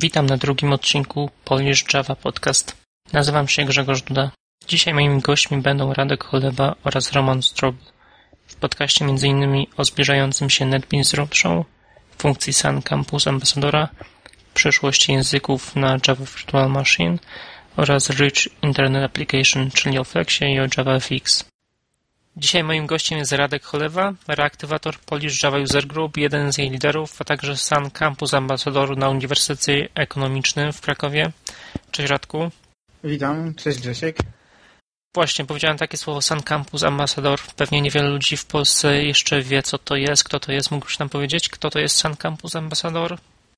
Witam na drugim odcinku Polish Java Podcast. Nazywam się Grzegorz Duda. Dzisiaj moimi gośćmi będą Radek Cholewa oraz Roman Strobl. W podcaście m.in. o zbliżającym się NetBeans Roadshow, funkcji Sun Campus Ambassadora, przyszłości języków na Java Virtual Machine oraz Rich Internet Application, czyli o Flexie i o JavaFX. Dzisiaj moim gościem jest Radek Cholewa, reaktywator Polish Java User Group, jeden z jej liderów, a także Sun Campus Ambassador na Uniwersytecie Ekonomicznym w Krakowie. Cześć Radku. Witam, cześć Grzesiek. Właśnie, powiedziałem takie słowo Sun Campus Ambassador. Pewnie niewiele ludzi w Polsce jeszcze wie, co to jest, kto to jest. Mógłbyś nam powiedzieć, kto to jest Sun Campus Ambassador?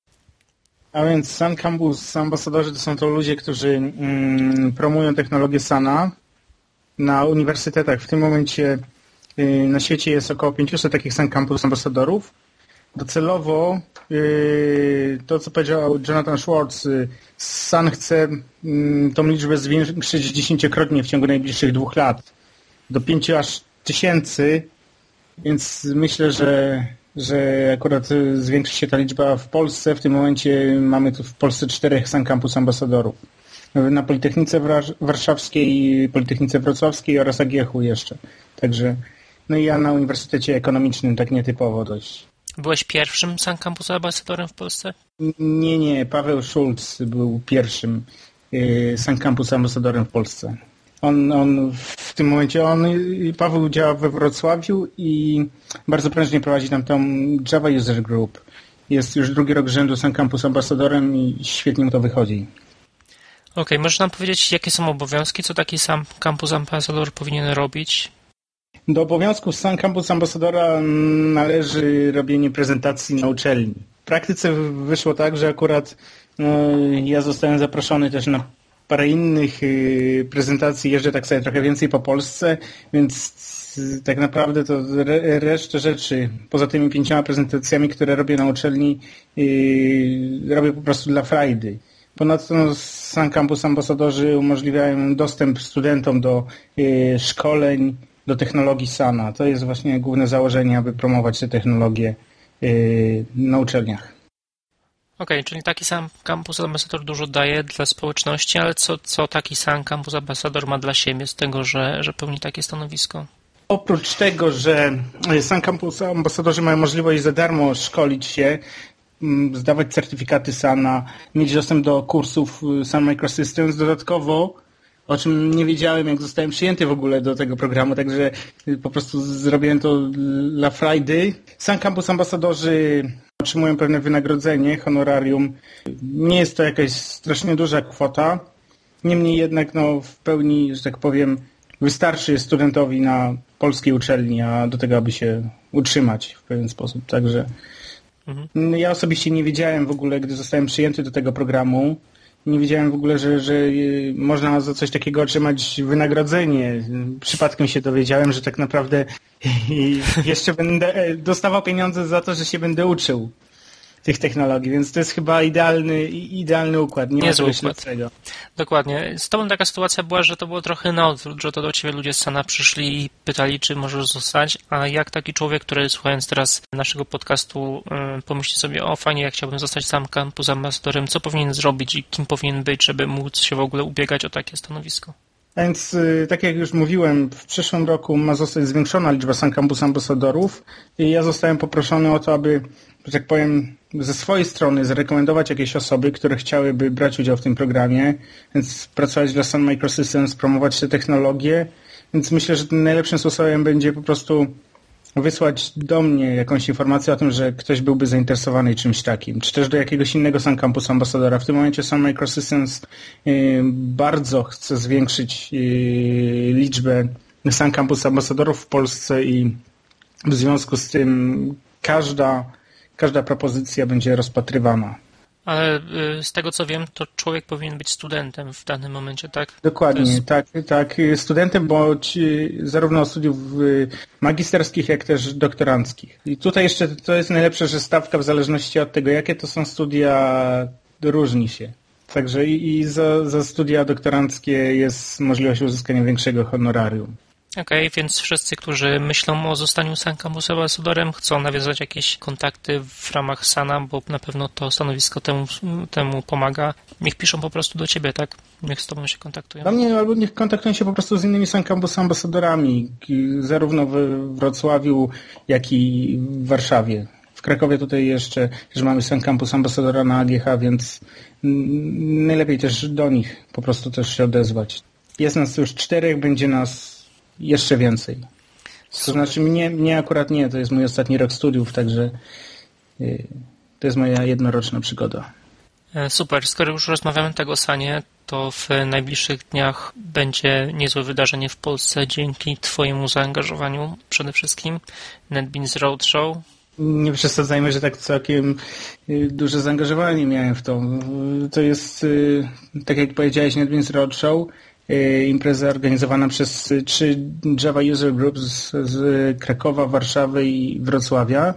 A więc Sun Campus Ambassadorzy to są to ludzie, którzy promują technologię Suna na uniwersytetach. W tym momencie na świecie jest około 500 takich Sun Campus Ambassadorów. Docelowo to, co powiedział Jonathan Schwartz, Sun chce tą liczbę zwiększyć 10-krotnie w ciągu najbliższych 2 lat. Do 5 aż tysięcy, więc myślę, że akurat zwiększy się ta liczba w Polsce. W tym momencie mamy tu w Polsce 4 Sun Campus Ambassadorów. Na Politechnice Warszawskiej, Politechnice Wrocławskiej oraz AGH-u jeszcze. Także, no i ja na Uniwersytecie Ekonomicznym, tak nietypowo dość. Byłeś pierwszym Sun Campus Ambassadorem w Polsce? Nie. Paweł Schulz był pierwszym Sun Campus Ambassadorem w Polsce. On w tym momencie, Paweł działa we Wrocławiu i bardzo prężnie prowadzi tam tą Java User Group. Jest już 2. rok rzędu Sun Campus Ambassadorem i świetnie mu to wychodzi. Okej, możesz nam powiedzieć, jakie są obowiązki, co taki Sun Campus Ambassador powinien robić? Do obowiązków Sun Campus Ambassadora należy robienie prezentacji na uczelni. W praktyce wyszło tak, że akurat ja zostałem zaproszony też na parę innych prezentacji, jeżdżę tak sobie trochę więcej po Polsce, więc tak naprawdę to resztę rzeczy, poza tymi 5 prezentacjami, które robię na uczelni, robię po prostu dla frajdy. Ponadto Sun Campus Ambassadorzy umożliwiają dostęp studentom do szkoleń, do technologii Suna. To jest właśnie główne założenie, aby promować te technologie na uczelniach. Okej, czyli taki Sun Campus Ambassador dużo daje dla społeczności, ale co taki Sun Campus Ambassador ma dla siebie z tego, że pełni takie stanowisko? Oprócz tego, że Sun Campus Ambassadorzy mają możliwość za darmo szkolić się, zdawać certyfikaty Suna, mieć dostęp do kursów Sun Microsystems, dodatkowo, o czym nie wiedziałem, jak zostałem przyjęty w ogóle do tego programu, także po prostu zrobiłem to dla frajdy. Sun Campus Ambassadorzy otrzymują pewne wynagrodzenie, honorarium. Nie jest to jakaś strasznie duża kwota, niemniej jednak w pełni, że tak powiem, wystarczy studentowi na polskiej uczelni, a do tego, aby się utrzymać w pewien sposób. Także ja osobiście nie wiedziałem w ogóle, gdy zostałem przyjęty do tego programu, nie wiedziałem w ogóle, że można za coś takiego otrzymać wynagrodzenie. Przypadkiem się dowiedziałem, że tak naprawdę jeszcze będę dostawał pieniądze za to, że się będę uczył tych technologii, więc to jest chyba idealny układ. Nie ma czegoś lepszego. Dokładnie. Z tobą taka sytuacja była, że to było trochę na odwrót, że to do ciebie ludzie z Suna przyszli i pytali, czy możesz zostać, a jak taki człowiek, który słuchając teraz naszego podcastu pomyśli sobie, fajnie, jak chciałbym zostać Sun Campus Ambassadorem, co powinien zrobić i kim powinien być, żeby móc się w ogóle ubiegać o takie stanowisko? A więc, tak jak już mówiłem, w przyszłym roku ma zostać zwiększona liczba Sun Campus Ambassadorów i ja zostałem poproszony o to, aby, że tak powiem, ze swojej strony zarekomendować jakieś osoby, które chciałyby brać udział w tym programie, więc pracować dla Sun Microsystems, promować te technologie, więc myślę, że najlepszym sposobem będzie po prostu wysłać do mnie jakąś informację o tym, że ktoś byłby zainteresowany czymś takim, czy też do jakiegoś innego Sun Campus Ambassadora. W tym momencie Sun Microsystems bardzo chce zwiększyć liczbę Sun Campus Ambassadorów w Polsce i w związku z tym każda propozycja będzie rozpatrywana. Ale z tego co wiem, to człowiek powinien być studentem w danym momencie, tak? Dokładnie, tak. Studentem bądź zarówno studiów magisterskich, jak też doktoranckich. I tutaj jeszcze to jest najlepsze, że stawka w zależności od tego, jakie to są studia, różni się. Także i za studia doktoranckie jest możliwość uzyskania większego honorarium. Okej, więc wszyscy, którzy myślą o zostaniu Sun Campus Ambassadorem, chcą nawiązać jakieś kontakty w ramach Sana, bo na pewno to stanowisko temu pomaga. Niech piszą po prostu do ciebie, tak? Niech z tobą się kontaktują. Do mnie albo niech kontaktują się po prostu z innymi Sun Campus Ambassadorami, zarówno w Wrocławiu, jak i w Warszawie. W Krakowie tutaj jeszcze że mamy Sun Campus Ambassadora na AGH, więc najlepiej też do nich po prostu też się odezwać. Jest nas już 4, będzie nas jeszcze więcej. To znaczy mnie akurat nie, to jest mój ostatni rok studiów, także to jest moja jednoroczna przygoda. Super, skoro już rozmawiamy tak o Sanie, to w najbliższych dniach będzie niezłe wydarzenie w Polsce dzięki twojemu zaangażowaniu przede wszystkim. NetBeans Roadshow. Nie przesadzajmy, że tak całkiem duże zaangażowanie miałem w to. To jest, tak jak powiedziałeś, NetBeans Roadshow, impreza organizowana przez 3 Java User Groups z Krakowa, Warszawy i Wrocławia.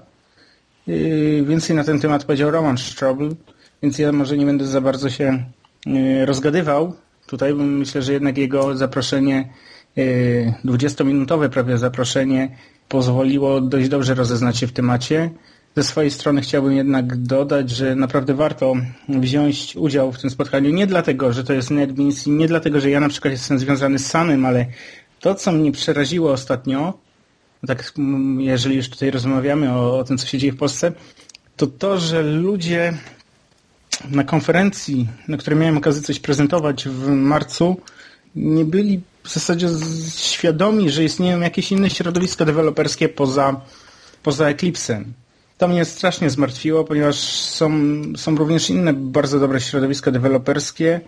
Więcej na ten temat powiedział Roman Strobl, więc ja może nie będę za bardzo się rozgadywał tutaj, bo myślę, że jednak jego zaproszenie, 20-minutowe prawie zaproszenie, pozwoliło dość dobrze rozeznać się w temacie. Ze swojej strony chciałbym jednak dodać, że naprawdę warto wziąć udział w tym spotkaniu. Nie dlatego, że to jest NetBeans i nie dlatego, że ja na przykład jestem związany z Sunem, ale to, co mnie przeraziło ostatnio, tak jeżeli już tutaj rozmawiamy o tym, co się dzieje w Polsce, to to, że ludzie na konferencji, na której miałem okazję coś prezentować w marcu, nie byli w zasadzie świadomi, że istnieją jakieś inne środowiska deweloperskie poza Eclipse'em. To mnie strasznie zmartwiło, ponieważ są również inne bardzo dobre środowiska deweloperskie,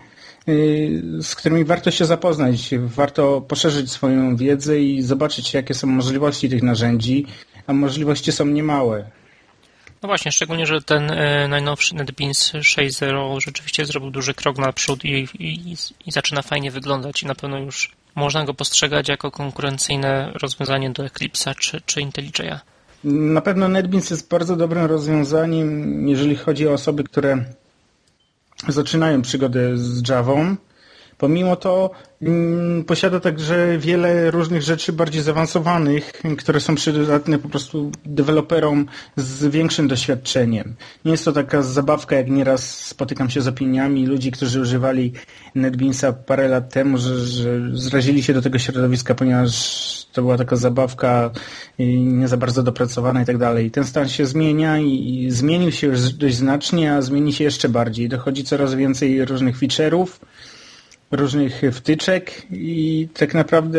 z którymi warto się zapoznać, warto poszerzyć swoją wiedzę i zobaczyć, jakie są możliwości tych narzędzi, a możliwości są niemałe. No właśnie, szczególnie, że ten najnowszy NetBeans 6.0 rzeczywiście zrobił duży krok naprzód i zaczyna fajnie wyglądać i na pewno już można go postrzegać jako konkurencyjne rozwiązanie do Eclipse'a czy IntelliJ'a. Na pewno NetBeans jest bardzo dobrym rozwiązaniem, jeżeli chodzi o osoby, które zaczynają przygodę z Javą. Pomimo to posiada także wiele różnych rzeczy bardziej zaawansowanych, które są przydatne po prostu deweloperom z większym doświadczeniem. Nie jest to taka zabawka, jak nieraz spotykam się z opiniami ludzi, którzy używali NetBeansa parę lat temu, że zrazili się do tego środowiska, ponieważ to była taka zabawka nie za bardzo dopracowana i tak dalej. Ten stan się zmienia i zmienił się już dość znacznie, a zmieni się jeszcze bardziej. Dochodzi coraz więcej różnych feature'ów, różnych wtyczek i tak naprawdę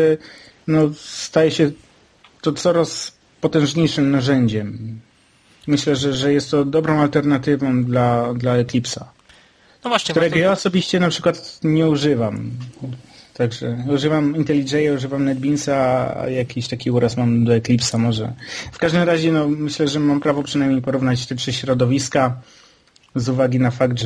staje się to coraz potężniejszym narzędziem. Myślę, że jest to dobrą alternatywą dla Eclipse'a, no właśnie, którego ja osobiście na przykład nie używam. Także używam IntelliJ'a, używam NetBeansa, a jakiś taki uraz mam do Eclipse'a może. W każdym razie myślę, że mam prawo przynajmniej porównać te 3 środowiska z uwagi na fakt,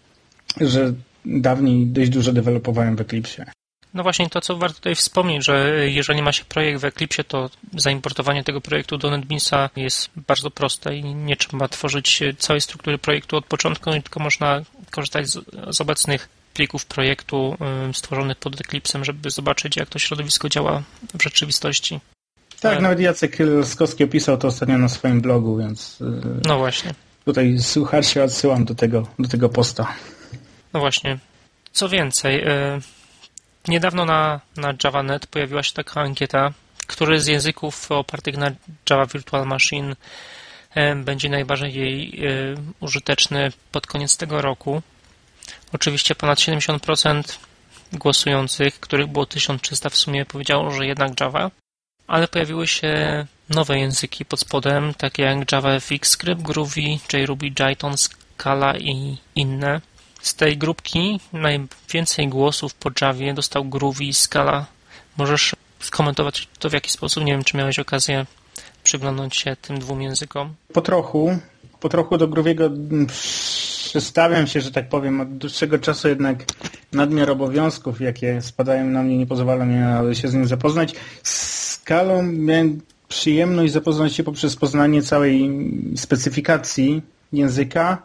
że dawniej dość dużo dewelopowałem w Eclipse'ie. No właśnie to, co warto tutaj wspomnieć, że jeżeli ma się projekt w Eclipse'ie, to zaimportowanie tego projektu do NetBeansa jest bardzo proste i nie trzeba tworzyć całej struktury projektu od początku, tylko można korzystać z obecnych plików projektu stworzonych pod Eclipse'em, żeby zobaczyć, jak to środowisko działa w rzeczywistości. Tak, nawet Jacek Laskowski opisał to ostatnio na swoim blogu, więc no właśnie. Tutaj słuchaczy odsyłam do tego posta. No właśnie. Co więcej, niedawno na Java.net pojawiła się taka ankieta, który z języków opartych na Java Virtual Machine będzie najbardziej użyteczny pod koniec tego roku. Oczywiście ponad 70% głosujących, których było 1300 w sumie, powiedziało, że jednak Java, ale pojawiły się nowe języki pod spodem, takie jak JavaFX Script, Groovy, JRuby, Jython, Scala i inne. Z tej grupki najwięcej głosów po Javie dostał Groovy i Scala. Możesz skomentować to w jaki sposób? Nie wiem, czy miałeś okazję przyglądnąć się tym 2 językom. Po trochu do Groovy'ego przestawiam się, że tak powiem, od dłuższego czasu jednak nadmiar obowiązków, jakie spadają na mnie, nie pozwala mi się z nim zapoznać. Z Scalą miałem przyjemność zapoznać się poprzez poznanie całej specyfikacji języka.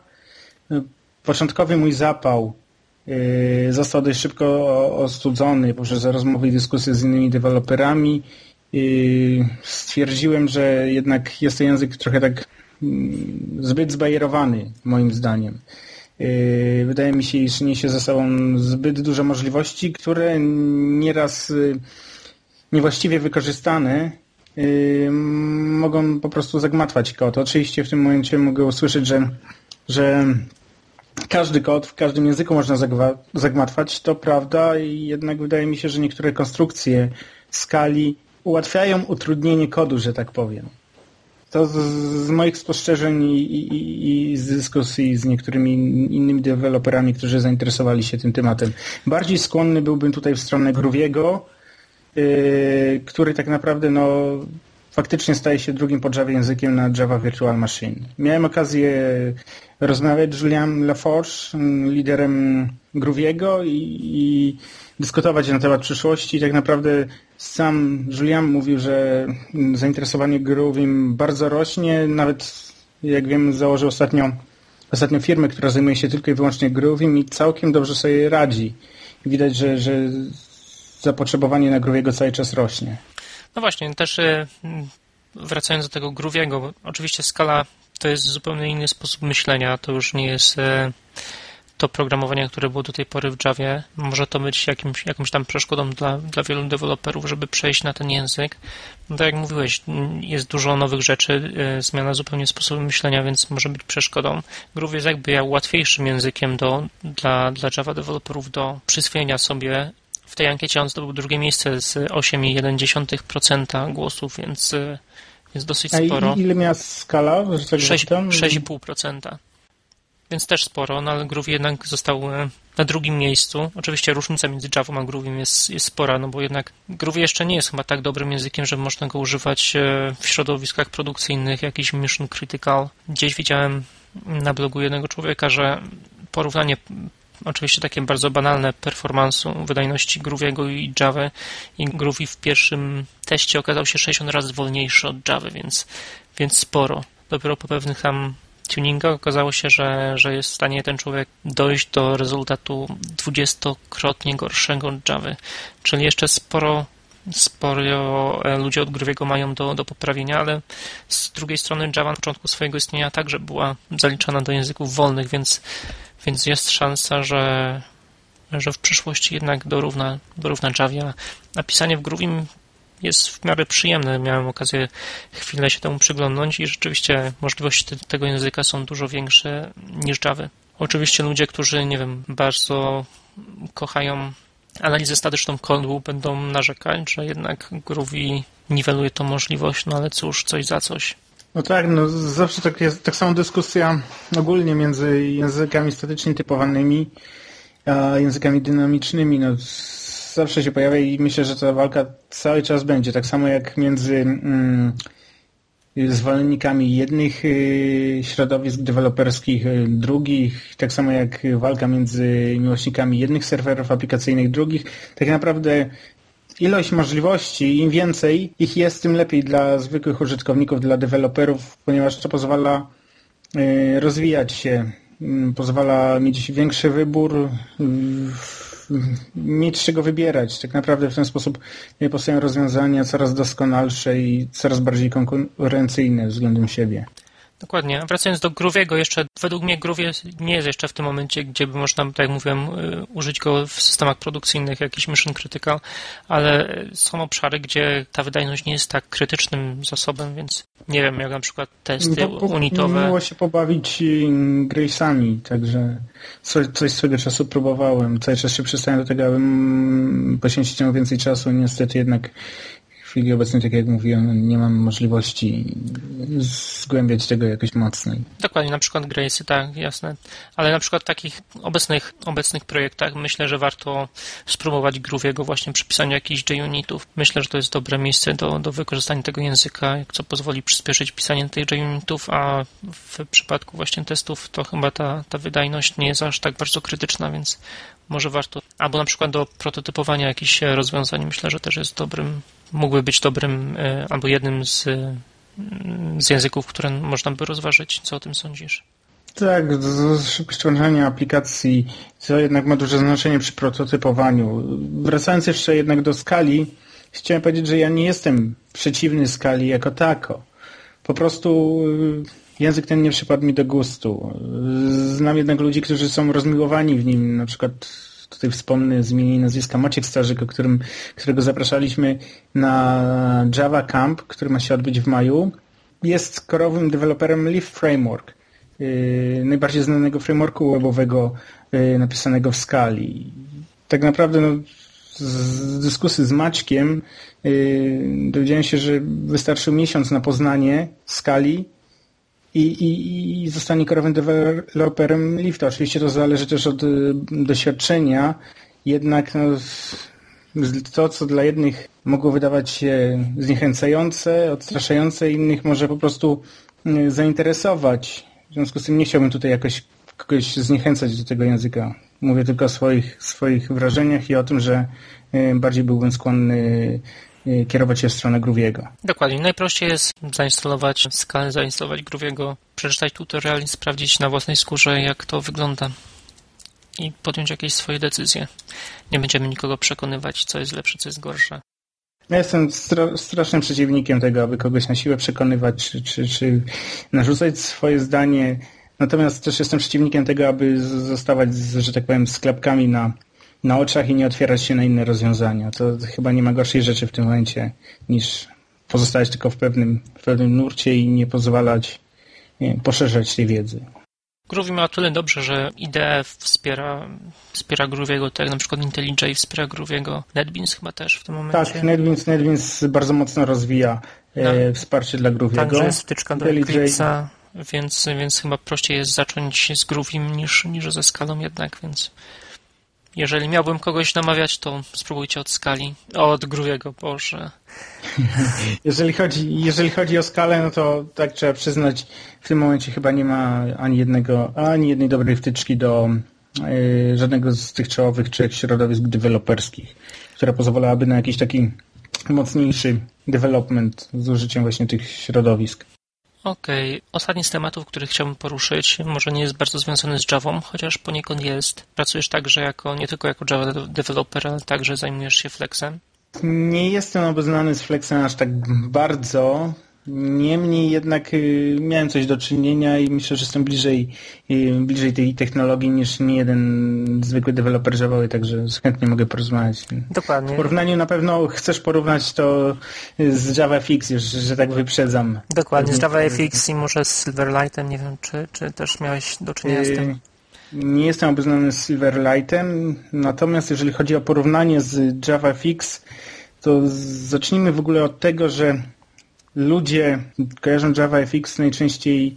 Początkowy mój zapał został dość szybko ostudzony poprzez rozmowy i dyskusje z innymi deweloperami stwierdziłem, że jednak jest to język trochę tak zbyt zbajerowany, moim zdaniem. Wydaje mi się, iż niesie ze sobą zbyt duże możliwości, które nieraz niewłaściwie wykorzystane mogą po prostu zagmatwać kod. Oczywiście w tym momencie mogę usłyszeć, że każdy kod w każdym języku można zagmatwać, to prawda, i jednak wydaje mi się, że niektóre konstrukcje skali ułatwiają utrudnienie kodu, że tak powiem. To z moich spostrzeżeń i z dyskusji z niektórymi innymi deweloperami, którzy zainteresowali się tym tematem. Bardziej skłonny byłbym tutaj w stronę Grooviego, który tak naprawdę faktycznie staje się drugim po Javie językiem na Java Virtual Machine. Miałem okazję rozmawiać z Julien Laforge, liderem Grooviego i dyskutować na temat przyszłości. Tak naprawdę sam Julien mówił, że zainteresowanie Groovim bardzo rośnie. Nawet, jak wiem, założył ostatnio firmę, która zajmuje się tylko i wyłącznie Groovim i całkiem dobrze sobie radzi. Widać, że zapotrzebowanie na Grooviego cały czas rośnie. No właśnie, też wracając do tego Grooviego, oczywiście skala to jest zupełnie inny sposób myślenia, to już nie jest to programowanie, które było do tej pory w Javie. Może to być jakąś tam przeszkodą dla wielu deweloperów, żeby przejść na ten język. No tak jak mówiłeś, jest dużo nowych rzeczy, zmiana zupełnie sposobu myślenia, więc może być przeszkodą. Groovy jest jakby łatwiejszym językiem dla Java deweloperów do przyswojenia sobie. W tej ankiecie on zdobył drugie miejsce z 8,1% głosów, więc dosyć sporo. A ile miała skala? 6,5%. Więc też sporo, no ale Groovy jednak został na drugim miejscu. Oczywiście różnica między Javą a Groovym jest spora, no bo jednak Groovy jeszcze nie jest chyba tak dobrym językiem, że można go używać w środowiskach produkcyjnych, jakiś mission critical. Gdzieś widziałem na blogu jednego człowieka, że porównanie oczywiście takie bardzo banalne performansu, wydajności Grooviego i Javy, i Groovy w pierwszym teście okazał się 60 razy wolniejszy od Javy, więc sporo. Dopiero po pewnych tam tuningach okazało się, że jest w stanie ten człowiek dojść do rezultatu 20-krotnie gorszego od Javy, czyli jeszcze sporo ludzie od Grooviego mają do poprawienia, ale z drugiej strony Java na początku swojego istnienia także była zaliczana do języków wolnych, więc jest szansa, że w przyszłości jednak dorówna Javie. A pisanie w Groovim jest w miarę przyjemne. Miałem okazję chwilę się temu przyglądnąć i rzeczywiście możliwości tego języka są dużo większe niż Javy. Oczywiście ludzie, którzy, nie wiem, bardzo kochają analizę statyczną kodu, będą narzekać, że jednak Groovy niweluje tą możliwość, no ale cóż, coś za coś. No tak, zawsze tak samo dyskusja ogólnie między językami statycznie typowanymi a językami dynamicznymi, zawsze się pojawia i myślę, że ta walka cały czas będzie. Tak samo jak między zwolennikami jednych środowisk deweloperskich, drugich, tak samo jak walka między miłośnikami jednych serwerów aplikacyjnych, drugich. Tak naprawdę ilość możliwości, im więcej ich jest, tym lepiej dla zwykłych użytkowników, dla deweloperów, ponieważ to pozwala rozwijać się, pozwala mieć większy wybór, mieć z czego wybierać. Tak naprawdę w ten sposób powstają rozwiązania coraz doskonalsze i coraz bardziej konkurencyjne względem siebie. Dokładnie. Wracając do Grooviego, jeszcze według mnie Groovy nie jest jeszcze w tym momencie, gdzie by można, tak jak mówiłem, użyć go w systemach produkcyjnych, jakiś mission critical, ale są obszary, gdzie ta wydajność nie jest tak krytycznym zasobem, więc nie wiem, jak na przykład testy unitowe. Miło się pobawić Grace'ami, także coś swego czasu próbowałem. Cały czas się przestałem do tego, abym poświęcić temu więcej czasu. Niestety jednak w chwili obecnej, tak jak mówiłem, nie mam możliwości zgłębiać tego jakoś mocniej. Dokładnie, na przykład Grace'y, tak, jasne. Ale na przykład w takich obecnych projektach myślę, że warto spróbować Grooviego właśnie przy pisaniu jakichś JUnitów. Myślę, że to jest dobre miejsce do wykorzystania tego języka, co pozwoli przyspieszyć pisanie tych JUnitów, a w przypadku właśnie testów to chyba ta wydajność nie jest aż tak bardzo krytyczna, więc może warto. Albo na przykład do prototypowania jakichś rozwiązań myślę, że też jest mógłby być dobrym albo jednym z języków, które można by rozważyć. Co o tym sądzisz? Tak, szybkość tworzenia aplikacji to jednak ma duże znaczenie przy prototypowaniu. Wracając jeszcze jednak do skali, chciałem powiedzieć, że ja nie jestem przeciwny skali jako tako. Po prostu język ten nie przypadł mi do gustu. Znam jednak ludzi, którzy są rozmiłowani w nim. Na przykład tutaj wspomnę z imienia i nazwiska Maciek Starzyk, którego zapraszaliśmy na Java Camp, który ma się odbyć w maju. Jest korowym deweloperem Leaf Framework, najbardziej znanego frameworku webowego napisanego w skali. Tak naprawdę z dyskusji z Maćkiem dowiedziałem się, że wystarczył miesiąc na poznanie skali i zostanie korowym deweloperem Lifta. Oczywiście to zależy też od doświadczenia, jednak to, co dla jednych mogło wydawać się zniechęcające, odstraszające, innych może po prostu zainteresować. W związku z tym nie chciałbym tutaj jakoś kogoś zniechęcać do tego języka. Mówię tylko o swoich wrażeniach i o tym, że bardziej byłbym skłonny kierować się w stronę Grooviego. Dokładnie. Najprościej jest zainstalować skalę, zainstalować Grooviego, przeczytać tutorial i sprawdzić na własnej skórze, jak to wygląda i podjąć jakieś swoje decyzje. Nie będziemy nikogo przekonywać, co jest lepsze, co jest gorsze. Ja jestem strasznym przeciwnikiem tego, aby kogoś na siłę przekonywać, czy narzucać swoje zdanie. Natomiast też jestem przeciwnikiem tego, aby zostawać, że tak powiem, z klapkami na oczach i nie otwierać się na inne rozwiązania. To chyba nie ma gorszej rzeczy w tym momencie, niż pozostać tylko w pewnym nurcie i nie pozwalać poszerzać tej wiedzy. Groovy ma o tyle dobrze, że IDE wspiera Grooviego, tak jak na przykład IntelliJ wspiera Grooviego. NetBeans chyba też w tym momencie. Tak, NetBeans bardzo mocno rozwija wsparcie dla Grooviego. Także jest wtyczka do Eclipse'a, więc chyba prościej jest zacząć z Groovim niż ze skalą jednak, więc jeżeli miałbym kogoś namawiać, to spróbujcie od Grooviego, Boże. Jeżeli chodzi o skalę, no to tak trzeba przyznać, w tym momencie chyba nie ma ani jednej dobrej wtyczki do żadnego z tych czołowych 3 środowisk deweloperskich, która pozwalałaby na jakiś taki mocniejszy development z użyciem właśnie tych środowisk. Okej. Ostatni z tematów, który chciałbym poruszyć, może nie jest bardzo związany z Javą, chociaż poniekąd jest. Pracujesz także nie tylko jako Java developer, ale także zajmujesz się Flexem. Nie jestem obeznany z Flexem aż tak bardzo. Niemniej jednak miałem coś do czynienia i myślę, że jestem bliżej tej technologii niż niejeden zwykły deweloper Java, także chętnie mogę porozmawiać. Dokładnie. W porównaniu na pewno chcesz porównać to z JavaFX, już, że tak wyprzedzam. Dokładnie, z JavaFX i może z Silverlightem, nie wiem, czy też miałeś do czynienia z tym? Nie jestem obeznany z Silverlightem, natomiast jeżeli chodzi o porównanie z JavaFX, to zacznijmy w ogóle od tego, że ludzie kojarzą JavaFX najczęściej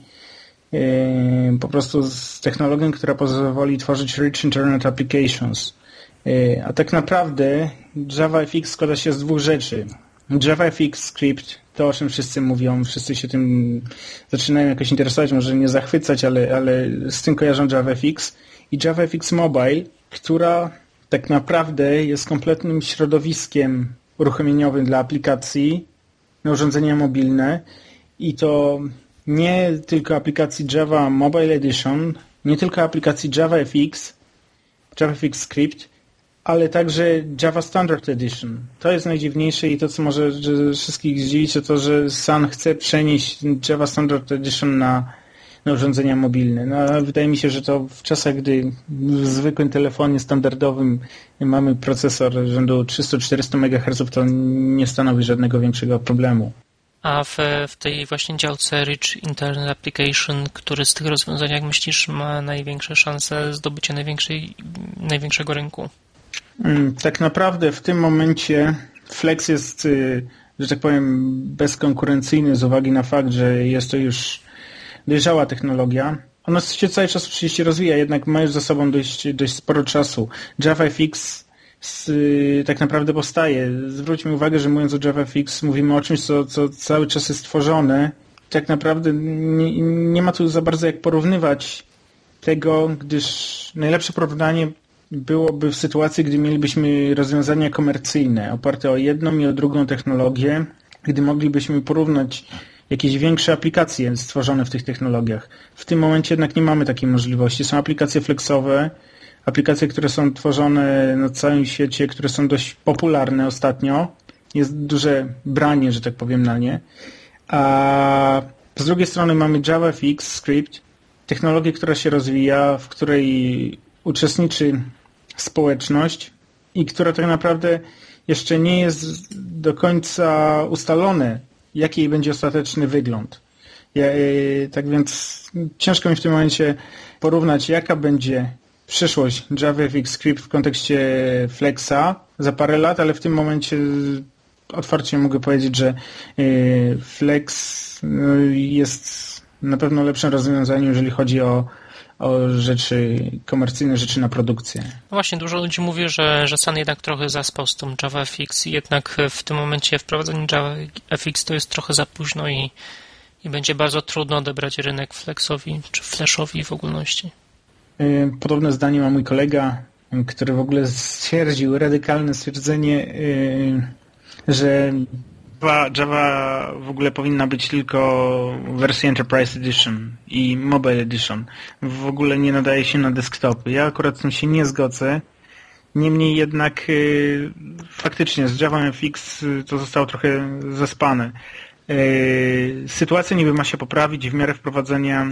po prostu z technologią, która pozwoli tworzyć Rich Internet Applications. A tak naprawdę JavaFX składa się z 2 rzeczy. JavaFX Script, to o czym wszyscy mówią, wszyscy się tym zaczynają jakoś interesować, może nie zachwycać, ale z tym kojarzą JavaFX. I JavaFX Mobile, która tak naprawdę jest kompletnym środowiskiem uruchomieniowym dla aplikacji na urządzenia mobilne i to nie tylko aplikacji Java Mobile Edition, nie tylko aplikacji JavaFX Script, ale także Java Standard Edition. To jest najdziwniejsze i to, co może wszystkich zdziwić, to to, że Sun chce przenieść Java Standard Edition na urządzenia mobilne. No, wydaje mi się, że to w czasach, gdy w zwykłym telefonie standardowym mamy procesor rzędu 300-400 MHz, to nie stanowi żadnego większego problemu. A w tej właśnie działce Rich Internet Application, który z tych rozwiązań, jak myślisz, ma największe szanse zdobycia największego rynku? Tak naprawdę w tym momencie Flex jest, że tak powiem, bezkonkurencyjny z uwagi na fakt, że jest to już dojrzała technologia. Ona się cały czas oczywiście rozwija, jednak ma już za sobą dość sporo czasu. JavaFX tak naprawdę powstaje. Zwróćmy uwagę, że mówiąc o JavaFX mówimy o czymś, co cały czas jest tworzone. Tak naprawdę nie ma tu za bardzo jak porównywać tego, gdyż najlepsze porównanie byłoby w sytuacji, gdy mielibyśmy rozwiązania komercyjne oparte o jedną i o drugą technologię, gdy moglibyśmy porównać jakieś większe aplikacje stworzone w tych technologiach. W tym momencie jednak nie mamy takiej możliwości. Są aplikacje flexowe, aplikacje, które są tworzone na całym świecie, które są dość popularne ostatnio jest duże branie, że tak powiem, na nie. A z drugiej strony mamy JavaFX Script, technologię, która się rozwija, w której uczestniczy społeczność i która tak naprawdę jeszcze nie jest do końca ustalone, jaki jej będzie ostateczny wygląd. Tak więc ciężko mi w tym momencie porównać, jaka będzie przyszłość JavaFX Script w kontekście Flexa za parę lat, ale w tym momencie otwarcie mogę powiedzieć, że Flex jest na pewno lepszym rozwiązaniem, jeżeli chodzi o rzeczy komercyjne, rzeczy na produkcję. No właśnie, dużo ludzi mówi, że Sun jednak trochę zaspał z tą JavaFX i jednak w tym momencie wprowadzenie JavaFX to jest trochę za późno i będzie bardzo trudno odebrać rynek Flexowi czy Flashowi w ogólności. Podobne zdanie ma mój kolega, który w ogóle stwierdził radykalne stwierdzenie, że Java w ogóle powinna być tylko w wersji Enterprise Edition i Mobile Edition. W ogóle nie nadaje się na desktopy. Ja akurat z tym się nie zgodzę. Niemniej jednak faktycznie z JavaFX to zostało trochę zaspane. Sytuacja niby ma się poprawić w miarę wprowadzenia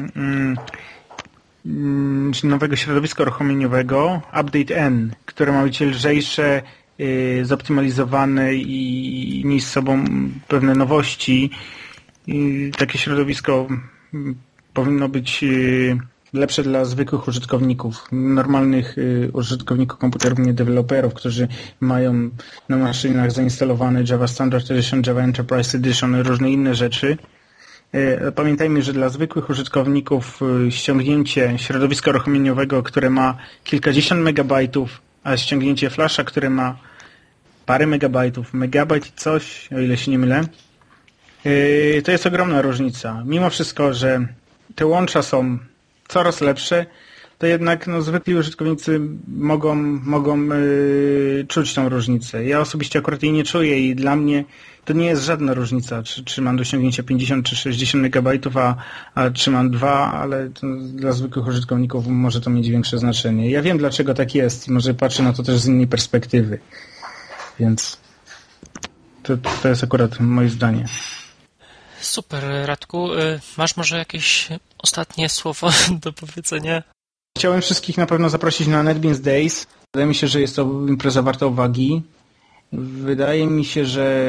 nowego środowiska uruchomieniowego, Update N, które ma być lżejsze, zoptymalizowane i nieść z sobą pewne nowości. Takie środowisko powinno być lepsze dla zwykłych użytkowników, normalnych użytkowników komputerów, nie deweloperów, którzy mają na maszynach zainstalowane Java Standard Edition, Java Enterprise Edition i różne inne rzeczy. Pamiętajmy, że dla zwykłych użytkowników ściągnięcie środowiska uruchomieniowego, które ma kilkadziesiąt megabajtów, a ściągnięcie Flasha, które ma parę megabajtów, megabajt i coś, o ile się nie mylę, to jest ogromna różnica. Mimo wszystko, że te łącza są coraz lepsze, to jednak zwykli użytkownicy mogą czuć tą różnicę. Ja osobiście akurat jej nie czuję i dla mnie to nie jest żadna różnica, czy mam do osiągnięcia 50 czy 60 megabajtów, a czy mam 2, ale dla zwykłych użytkowników może to mieć większe znaczenie. Ja wiem, dlaczego tak jest i może patrzę na to też z innej perspektywy. Więc to jest akurat moje zdanie. Super, Radku. Masz może jakieś ostatnie słowo do powiedzenia? Chciałem wszystkich na pewno zaprosić na NetBeans Days. Wydaje mi się, że jest to impreza warta uwagi. Wydaje mi się, że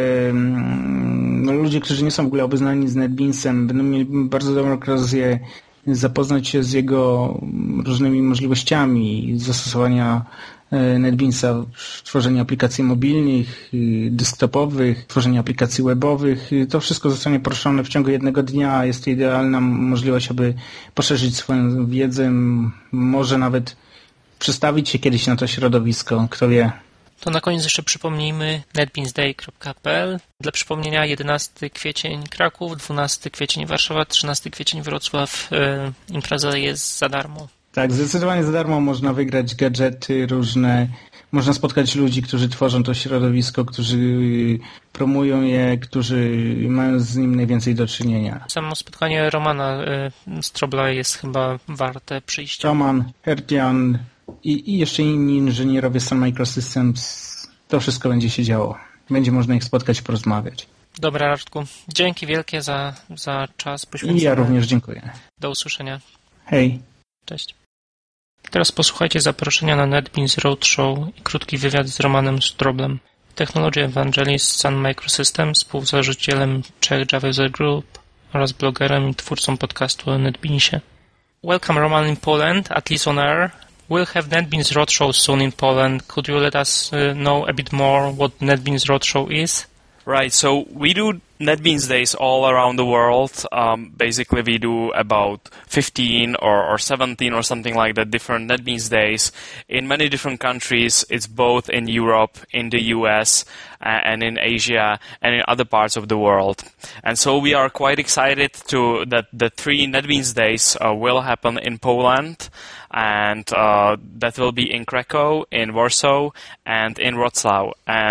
ludzie, którzy nie są w ogóle obeznani z NetBeansem, będą mieli bardzo dobrą okazję zapoznać się z jego różnymi możliwościami zastosowania NetBeansa w tworzeniu aplikacji mobilnych, desktopowych, tworzeniu aplikacji webowych. To wszystko zostanie poruszone w ciągu jednego dnia. Jest to idealna możliwość, aby poszerzyć swoją wiedzę, może nawet przestawić się kiedyś na to środowisko, kto wie. To na koniec jeszcze przypomnijmy netbeansday.pl. Dla przypomnienia 11 kwiecień Kraków, 12 kwiecień Warszawa, 13 kwiecień Wrocław. Impreza jest za darmo. Tak, zdecydowanie za darmo można wygrać gadżety różne, można spotkać ludzi, którzy tworzą to środowisko, którzy promują je, którzy mają z nim najwięcej do czynienia. Samo spotkanie Romana Strobla jest chyba warte przyjścia. Roman, Hertian i jeszcze inni inżynierowie Sun Microsystems, to wszystko będzie się działo. Będzie można ich spotkać i porozmawiać. Dobra, Radku, dzięki wielkie za czas poświęcony. I ja również dziękuję. Do usłyszenia. Hej. Cześć. Teraz posłuchajcie zaproszenia na NetBeans Roadshow i krótki wywiad z Romanem Stroblem, Technology Evangelist Sun Microsystems, współzałożycielem Czech Java User Group oraz blogerem i twórcą podcastu o NetBeansie. Welcome Roman in Poland, at least on air. We'll have NetBeans Roadshow soon in Poland. Could you let us know a bit more what NetBeans Roadshow is? Right, so we do NetBeans Days all around the world. Basically, we do about 15 or 17 or something like that different NetBeans Days in many different countries. It's both in Europe, in the US, and in Asia, and in other parts of the world. And so we are quite excited that the 3 NetBeans Days will happen in Poland, and that will be in Krakow, in Warsaw, and in Wrocław.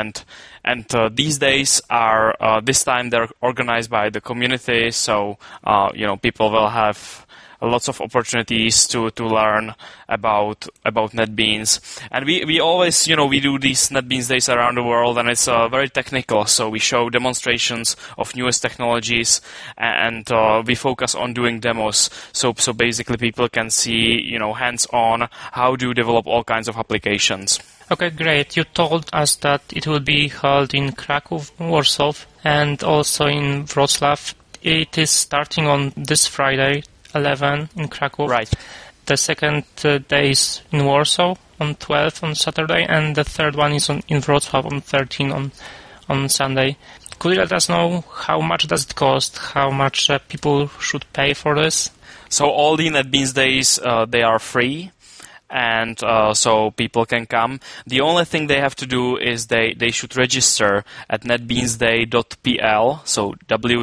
And these days are this time they're organized by the community, so people will have lots of opportunities to learn about NetBeans. And we always, we do these NetBeans days around the world, and it's very technical. So we show demonstrations of newest technologies, and we focus on doing demos. So basically people can see, hands-on how to develop all kinds of applications. Okay, great. You told us that it will be held in Kraków, Warsaw, and also in Wrocław. It is starting on this Friday, 11 in Kraków. Right. The second day is in Warsaw on 12 on Saturday, and the third one is in Wrocław on 13 on Sunday. Could you let us know how much does it cost? How much people should pay for this? So all the NetBeans days, they are free. And so people can come. The only thing they have to do is they should register at netbeansday.pl. So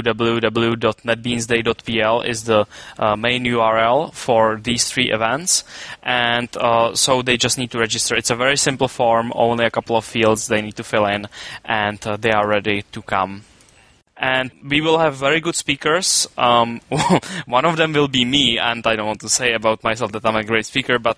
www.netbeansday.pl is the main URL for these 3 events. And so they just need to register. It's a very simple form, only a couple of fields they need to fill in, and they are ready to come. And we will have very good speakers. One of them will be me, and I don't want to say about myself that I'm a great speaker, but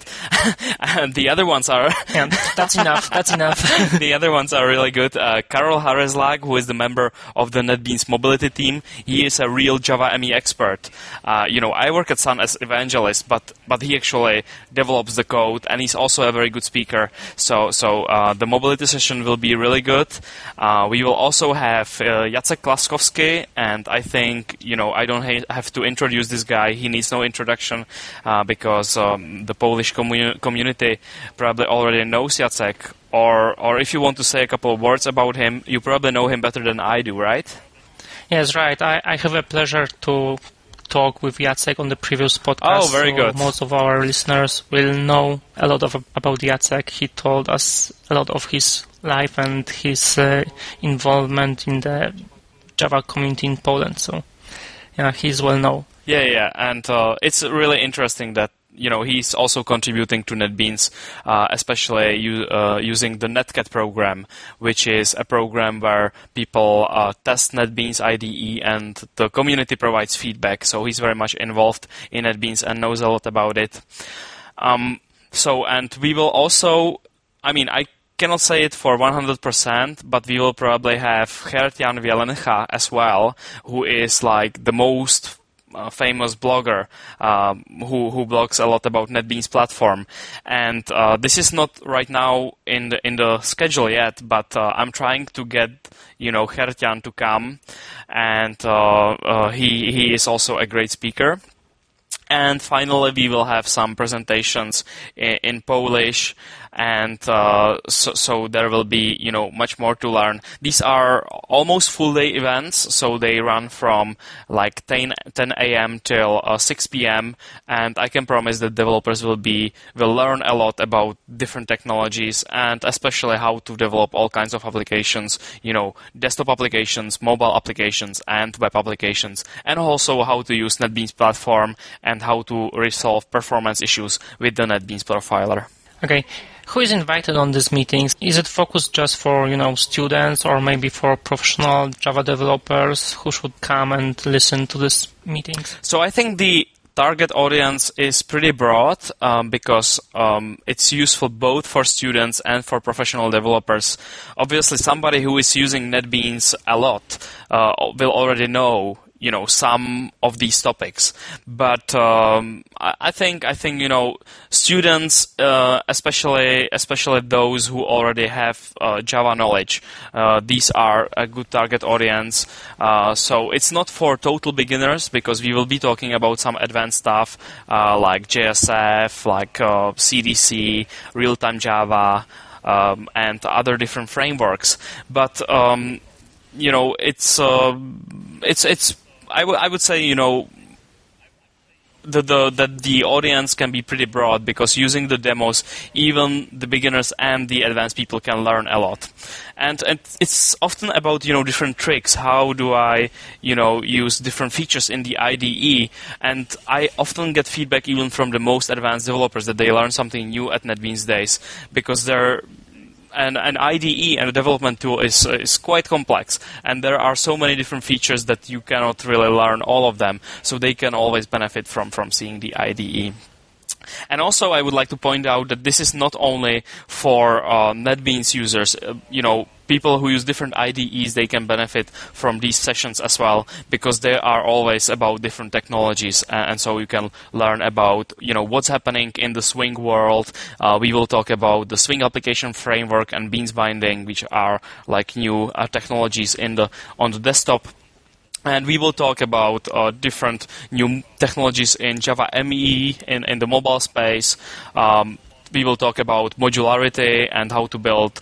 the other ones are... Yeah, that's enough. That's enough. The other ones are really good. Karol Hareslag, who is the member of the NetBeans mobility team, he is a real Java ME expert. I work at Sun as evangelist, but he actually develops the code, and he's also a very good speaker. So the mobility session will be really good. We will also have Jacek Klaskowski, and I think, I don't have to introduce this guy. He needs no introduction because the Polish community probably already knows Jacek. Or if you want to say a couple of words about him, you probably know him better than I do, right? Yes, right. I have a pleasure to talk with Jacek on the previous podcast. Oh, very good. Most of our listeners will know a lot about Jacek. He told us a lot of his life and his involvement in the Java community in Poland, so yeah, he's well known. Yeah, and it's really interesting that he's also contributing to NetBeans, especially using the Netcat program, which is a program where people test NetBeans IDE and the community provides feedback. So he's very much involved in NetBeans and knows a lot about it. And we will also, I cannot say it for 100%, but we will probably have Gert-Jan Wielencha as well, who is like the most famous blogger who blogs a lot about NetBeans platform. And this is not right now in the schedule yet, but I'm trying to get Gert-Jan to come, and he is also a great speaker. And finally, we will have some presentations in Polish, and so there will be much more to learn. These are almost full-day events, so they run from like 10 a.m. till 6 p.m. And I can promise that developers will learn a lot about different technologies, and especially how to develop all kinds of applications, desktop applications, mobile applications, and web applications, and also how to use NetBeans platform and how to resolve performance issues with the NetBeans profiler. Okay. Who is invited on these meetings? Is it focused just for, students, or maybe for professional Java developers who should come and listen to these meetings? So I think the target audience is pretty broad because it's useful both for students and for professional developers. Obviously, somebody who is using NetBeans a lot will already know some of these topics, but I think students, especially those who already have Java knowledge, these are a good target audience. So it's not for total beginners, because we will be talking about some advanced stuff like JSF, like CDC, real-time Java, and other different frameworks. But it's I would say, the audience can be pretty broad, because using the demos, even the beginners and the advanced people can learn a lot. And it's often about, different tricks. How do I, use different features in the IDE? And I often get feedback even from the most advanced developers that they learn something new at NetBeans Days, because an IDE and a development tool is quite complex, and there are so many different features that you cannot really learn all of them. So they can always benefit from seeing the IDE. And also, I would like to point out that this is not only for NetBeans users. People who use different IDEs, they can benefit from these sessions as well, because they are always about different technologies, and so you can learn about what's happening in the Swing world. We will talk about the Swing application framework and beans binding, which are like new technologies on the desktop. And we will talk about different new technologies in Java ME in the mobile space. We will talk about modularity and how to build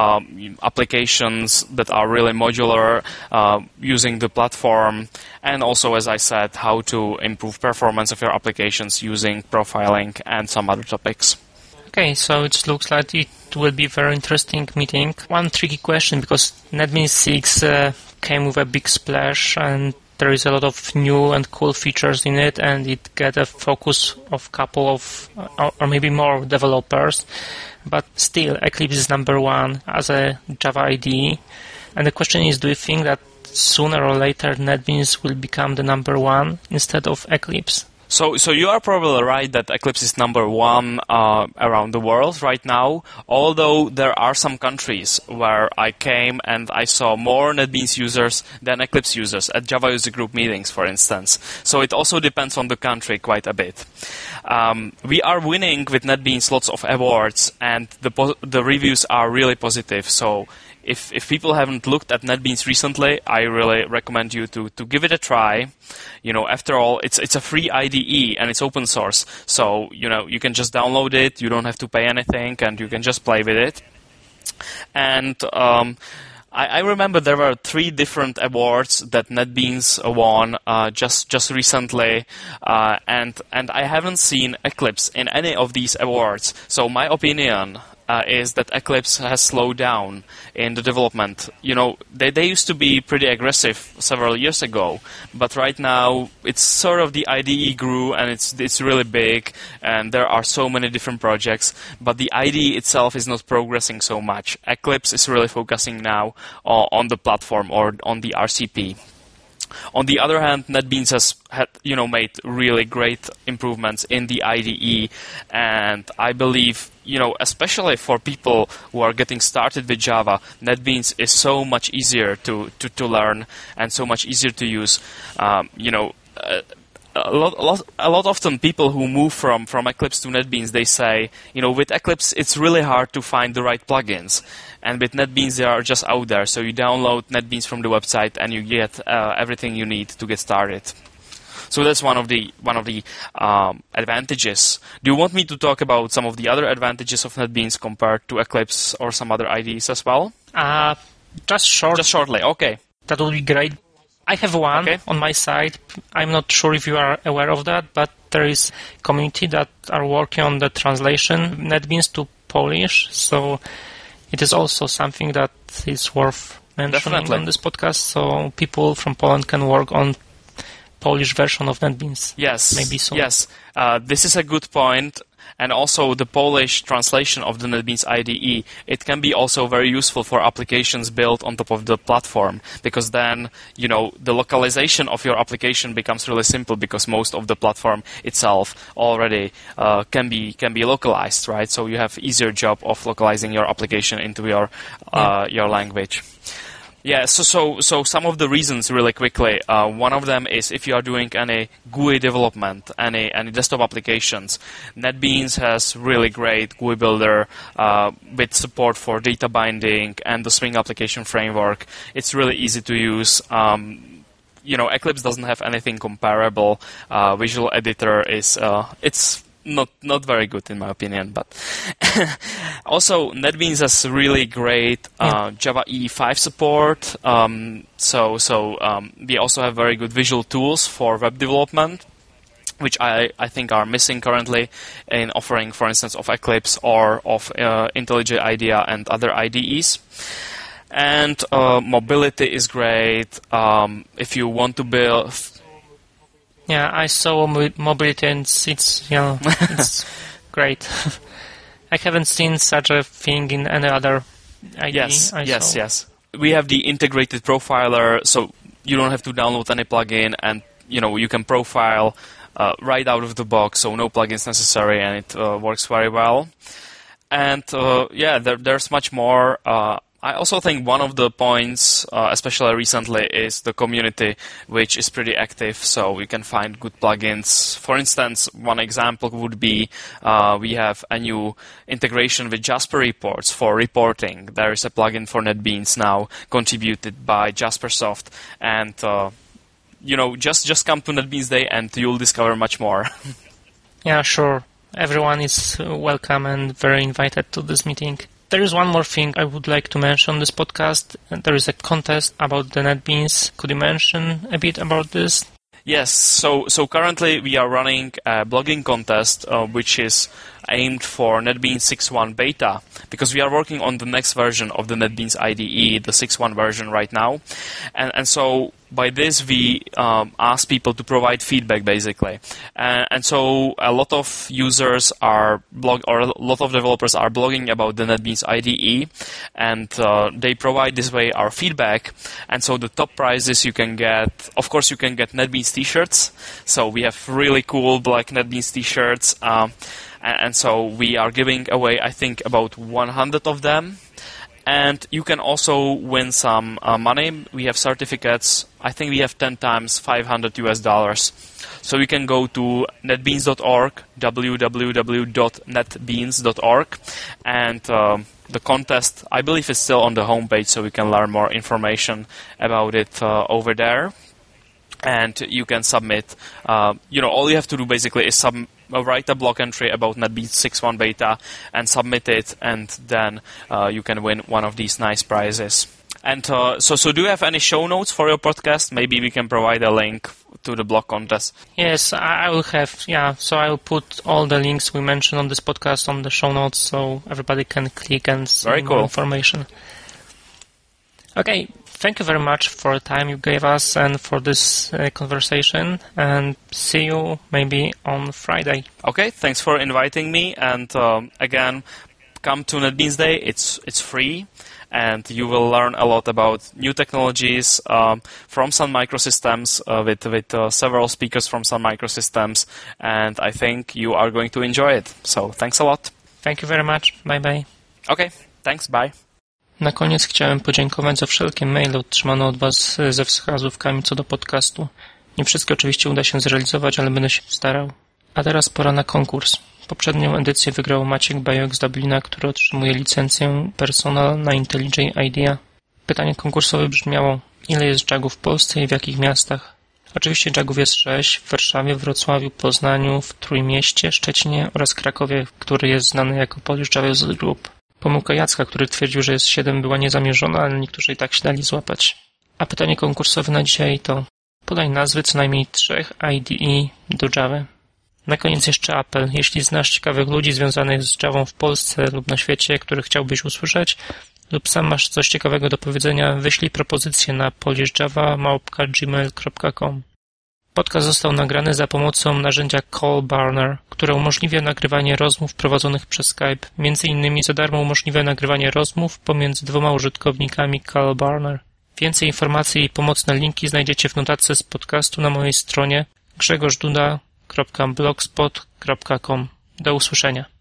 applications that are really modular using the platform. And also, as I said, how to improve performance of your applications using profiling and some other topics. Okay, so it looks like it will be a very interesting meeting. One tricky question, because NetBeans 6 came with a big splash, and there is a lot of new and cool features in it, and it got a focus of couple of, or maybe more developers. But still, Eclipse is number one as a Java IDE. And the question is, do you think that sooner or later NetBeans will become the number one instead of Eclipse? So you are probably right that Eclipse is number one around the world right now, although there are some countries where I came and I saw more NetBeans users than Eclipse users at Java user group meetings, for instance. So it also depends on the country quite a bit. We are winning with NetBeans lots of awards, and the reviews are really positive. So if people haven't looked at NetBeans recently, I really recommend you to give it a try. After all, it's a free IDE and it's open source. So, you can just download it, you don't have to pay anything, and you can just play with it. And I remember there were 3 different awards that NetBeans won just recently, and I haven't seen Eclipse in any of these awards. So my opinion is that Eclipse has slowed down in the development. They used to be pretty aggressive several years ago, but right now it's sort of the IDE grew, and it's really big, and there are so many different projects, but the IDE itself is not progressing so much. Eclipse is really focusing now on the platform or on the RCP. On the other hand, NetBeans has made really great improvements in the IDE, and I believe, especially for people who are getting started with Java, NetBeans is so much easier to learn and so much easier to use. A lot often people who move from Eclipse to NetBeans, they say, with Eclipse it's really hard to find the right plugins, and with NetBeans they are just out there. So you download NetBeans from the website and you get everything you need to get started. So that's one of the advantages. Do you want me to talk about some of the other advantages of NetBeans compared to Eclipse or some other IDEs as well? Just shortly. Okay. That would be great. I have one on my side. I'm not sure if you are aware of that, but there is a community that are working on the translation NetBeans to Polish. So it is also something that is worth mentioning on this podcast. So people from Poland can work on Polish version of NetBeans. Yes, maybe so. Yes, this is a good point. And also the Polish translation of the NetBeans IDE, it can be also very useful for applications built on top of the platform, because then, the localization of your application becomes really simple, because most of the platform itself already can be localized, right? So you have easier job of localizing your application into your language. Yeah, so some of the reasons really quickly. One of them is if you are doing any GUI development, any desktop applications, NetBeans has really great GUI builder with support for data binding and the Swing application framework. It's really easy to use. Eclipse doesn't have anything comparable. Visual Editor is it's not very good in my opinion, but also NetBeans has really great Java EE5 support. We also have very good visual tools for web development, which I think are missing currently in offering, for instance, of Eclipse or of IntelliJ IDEA and other IDEs. And mobility is great. If you want to build... Yeah, I saw mobility, and it's great. I haven't seen such a thing in any other IDE. Yes. We have the integrated profiler, so you don't have to download any plugin, and you can profile right out of the box, so no plugins necessary, and it works very well. And there's much more. I also think one of the points, especially recently, is the community, which is pretty active, so we can find good plugins. For instance, one example would be we have a new integration with Jasper Reports for reporting. There is a plugin for NetBeans now contributed by Jaspersoft, and just come to NetBeans Day and you'll discover much more. Yeah, sure. Everyone is welcome and very invited to this meeting. There is one more thing I would like to mention on this podcast. There is a contest about the NetBeans. Could you mention a bit about this? Yes, so currently we are running a blogging contest which is aimed for NetBeans 6.1 beta, because we are working on the next version of the NetBeans IDE, the 6.1 version right now. And so by this we ask people to provide feedback basically. And so a lot of users a lot of developers are blogging about the NetBeans IDE, and they provide this way our feedback. And so the top prizes you can get, of course you can get NetBeans t-shirts. So we have really cool black NetBeans t-shirts. And so we are giving away, I think, about 100 of them. And you can also win some money. We have certificates. I think we have 10 times $500. So you can go to netbeans.org, www.netbeans.org, and the contest, I believe, is still on the homepage, so we can learn more information about it over there. And you can submit, all you have to do basically is write a blog entry about NetBeans 6.1 beta and submit it, and then you can win one of these nice prizes. And so do you have any show notes for your podcast? Maybe we can provide a link to the blog contest. Yes, I will have, so I will put all the links we mentioned on this podcast on the show notes, so everybody can click and see more information. Okay. Thank you very much for the time you gave us and for this conversation, and see you maybe on Friday. Okay, thanks for inviting me, and again, come to NetBeans Day. It's free, and you will learn a lot about new technologies from Sun Microsystems with several speakers from Sun Microsystems, and I think you are going to enjoy it. So thanks a lot. Thank you very much. Bye bye. Okay, thanks, bye. Na koniec chciałem podziękować za wszelkie maile otrzymane od Was ze wskazówkami co do podcastu. Nie wszystkie oczywiście uda się zrealizować, ale będę się starał. A teraz pora na konkurs. Poprzednią edycję wygrał Maciek Bajok z Dublina, który otrzymuje licencję Personal na IntelliJ IDEA. Pytanie konkursowe brzmiało: ile jest JAG-ów w Polsce i w jakich miastach? Oczywiście JAG-ów jest 6 w Warszawie, Wrocławiu, Poznaniu, w Trójmieście, Szczecinie oraz Krakowie, który jest znany jako Polish Java User Group. Pomyłka Jacka, który twierdził, że jest 7, była niezamierzona, ale niektórzy i tak się dali złapać. A pytanie konkursowe na dzisiaj to: podaj nazwy co najmniej 3 IDE do Java. Na koniec jeszcze apel. Jeśli znasz ciekawych ludzi związanych z Javą w Polsce lub na świecie, których chciałbyś usłyszeć, lub sam masz coś ciekawego do powiedzenia, wyślij propozycję na polishjava@gmail.com. Podcast został nagrany za pomocą narzędzia Callburner, które umożliwia nagrywanie rozmów prowadzonych przez Skype. Między innymi za darmo umożliwia nagrywanie rozmów pomiędzy 2 użytkownikami Callburner. Więcej informacji i pomocne linki znajdziecie w notatce z podcastu na mojej stronie grzegorzdudda.blogspot.com. Do usłyszenia.